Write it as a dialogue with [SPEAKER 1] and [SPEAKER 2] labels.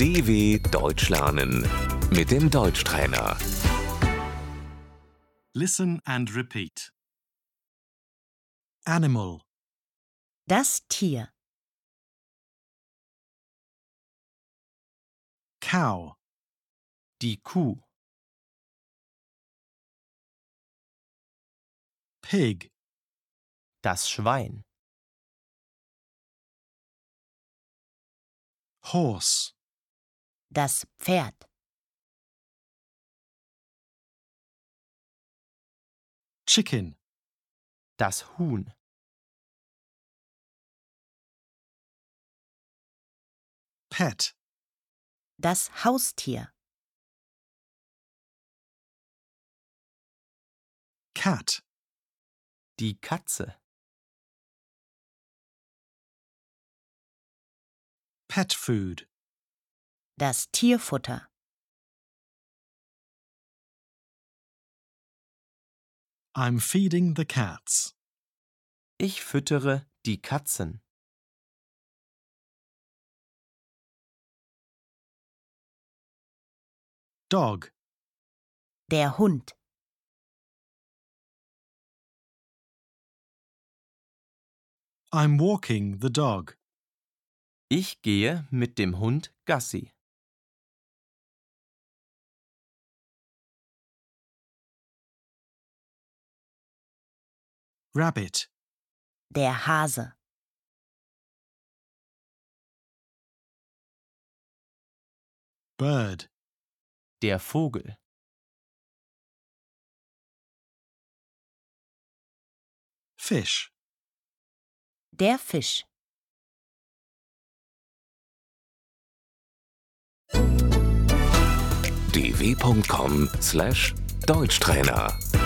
[SPEAKER 1] DW Deutsch lernen mit dem Deutschtrainer.
[SPEAKER 2] Listen and repeat. Animal,
[SPEAKER 3] Das Tier.
[SPEAKER 2] cow,
[SPEAKER 4] Die Kuh,
[SPEAKER 2] pig,
[SPEAKER 4] das Schwein,
[SPEAKER 2] horse,
[SPEAKER 3] Das Pferd.
[SPEAKER 2] chicken,
[SPEAKER 4] das Huhn,
[SPEAKER 2] pet,
[SPEAKER 3] Das Haustier.
[SPEAKER 2] cat,
[SPEAKER 4] die Katze,
[SPEAKER 2] pet food,
[SPEAKER 3] Das Tierfutter.
[SPEAKER 2] I'm feeding the cats.
[SPEAKER 4] ich füttere die Katzen,
[SPEAKER 2] Dog,
[SPEAKER 3] Der Hund.
[SPEAKER 2] I'm walking the dog.
[SPEAKER 4] ich gehe mit dem Hund Gassi,
[SPEAKER 2] Rabbit,
[SPEAKER 3] Der Hase.
[SPEAKER 2] bird,
[SPEAKER 4] der Vogel,
[SPEAKER 2] fish,
[SPEAKER 3] Der Fisch.
[SPEAKER 1] dw.com/Deutschtrainer